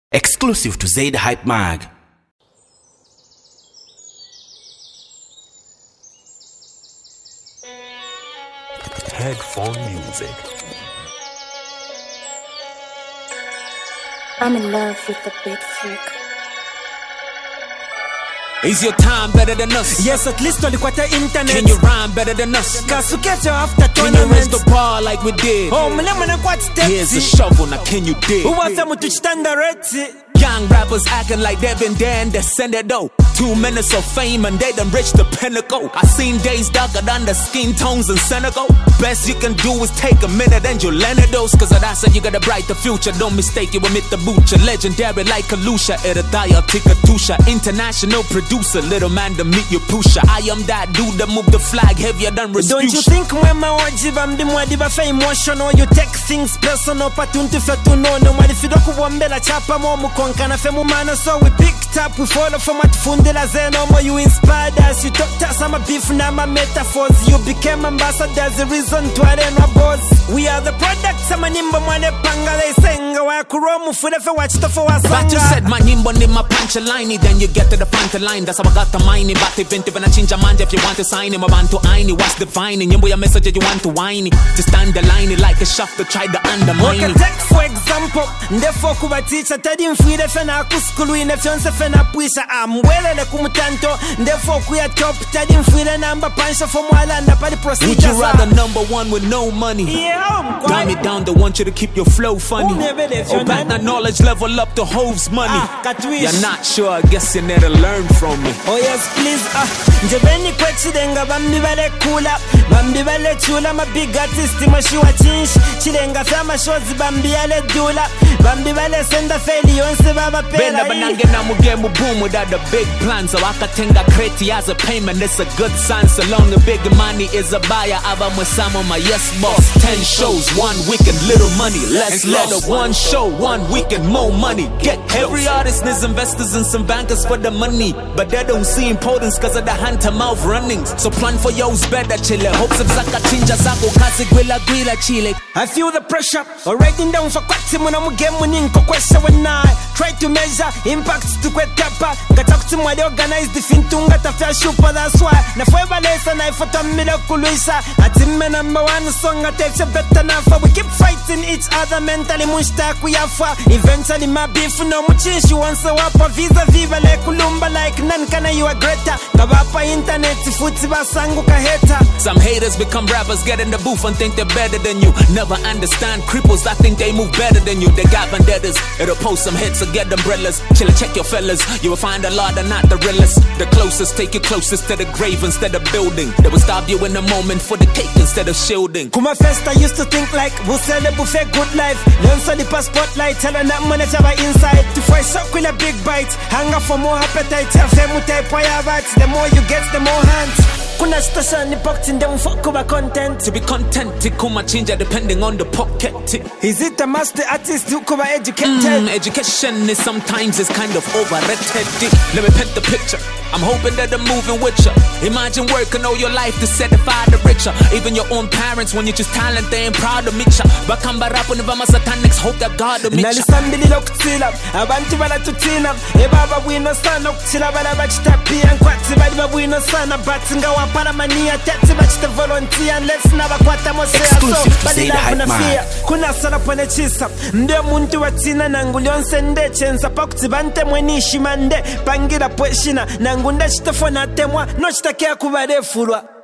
Exclusive to Zaid Hype Mag. Headphone music. I'm in love with the big freak. Is your time better than us? Yes, at least walikuwa ta internet. Can you rhyme better than us? Kasukecho after Can you raise tournament. the bar like we did? Oh, mlema na kwa Here's a stepsi. shovel, now can you dig? Uwasa mutuchitanda reti. Young rappers acting like they've been there and they send it though. 2 minutes of fame and they done reached the pinnacle. I seen days darker than the skin tones in Senegal. Best you can do is take a minute and you'll learn it those. Cause that's how you got a brighter future. Don't mistake you with the butcher. Legendary like Kalusha, Eritaya, Tikatusha. International producer, little man to meet your pusher. I am that dude that move the flag heavier than Respucia. Don't you think mwema wajiba mdimwadiba fa emotional? You take things personal, patuntu fetunono. Mwadifidoku wambela chapa momu konkana fe mumana. So we picked up, we follow from at fundela zenomo. You inspired us, you talked us, I'm a beef na my metaphors. You became ambassadors, the reason to arena boss. We are the products, I'm a nimba mwane panga. They senga wa kuromu fudefe wachitofa wasanga. But you said my nimbo ni my punchline, then you get to the punchline. That's how I got the mine. But event when I change your mind, if you want to sign him, I want to aini. What's defining? You your message you want to whiny. Just underline it like a shaft to try to undermine Okay, it. take for example, ndefo kuba teacher tadi mfire fena kuskulu ine fyonse fena puisha amwelele kumutanto ndefo kuya top tadi mfire namba pansha for mwalanda pali procedure. Would you rather number one with no money? Yeah, Dumb it down, they want you to keep your flow funny. Or back that knowledge level up to Hove's money. You're not sure, I guess you need to learn from me. Oh yes, please. Njebeni kwechidenga bambi bale kula, bambi bale chula, ma big artist mashiwa chinch, chilenga fama shows bambi ale dula, bambi bale senda feli yonse baba pela. Benda banange na mugemu boom without a big plan. So akatenga kreti as a payment, it's a good sign. So long a big money is a buyer. Aba mwesamo my yes boss. 10 shows, 1 weekend, little money. Let's let up 1 show, 1 weekend, more money. Get every artist needs investors and some bankers for the money. But they don't see importance cause of the hand to mouth runnings. So plan for yours better chile. Hopes of zaka chinja zako kasi gwila chile. I feel the pressure, writing down for kwati muna mugemu ninko kwesha when I try to measure impacts to kwetapa. Ngatakti mwade organize the fintunga tafya shupa, that's why. Na forever lesa na ifota mila kuluisa. Atime number 1 song atefya better nafa. We keep fighting each other mentally munshta kuyafa. Eventually my beef no muchinshi wansa wapa. Visa viva le kulumba like nankana you are greater. Kabapa internet futi basangu kaheta. Some haters become rappers, get in the booth and think they're better than you. Never understand cripples, I think they move better than you. They got vendettas, it'll post some hits or get umbrellas. Chill, check your fellas, you will find a lot are not the realest. The closest, take you closest to the grave instead of building. They will stop you in a moment for the cake instead of shielding. Kuma first I used to think like Busele buffet good life. Learn so the passport light, tell her that money chaba inside. To fry shock with a big bite, hunger for more appetite. Femu type wire bites, the more you get, the more hands. Kuna station ni pocket in them fuck over content. To be content, kuma change depending on the pocket. Is it a master artist who cover educated? Education is sometimes is kind of overrated. Let me paint the picture. I'm hoping that I'm moving with ya. Imagine working all your life to certify the richer. Even your own parents, when you just talent, they ain't proud to meet ya. Bakamba rap when the satanics hope that God will meet ya. Nalisambili lokutila, abantu balatutina. Ebaba wino sana okutila bala bachitapi ankwati bali wino sana batinga wapara mania tete bachita volunteer let's never kwata mosea. Exclusive to bali Zaid la Hype kuna Man. fear kuna sala pone chisa ndio muntu watina nangu lyonse nde chenza pakuti bante mwenishi mande pangira pweshina nangu nde chitafona temwa no chitakia kubarefulwa.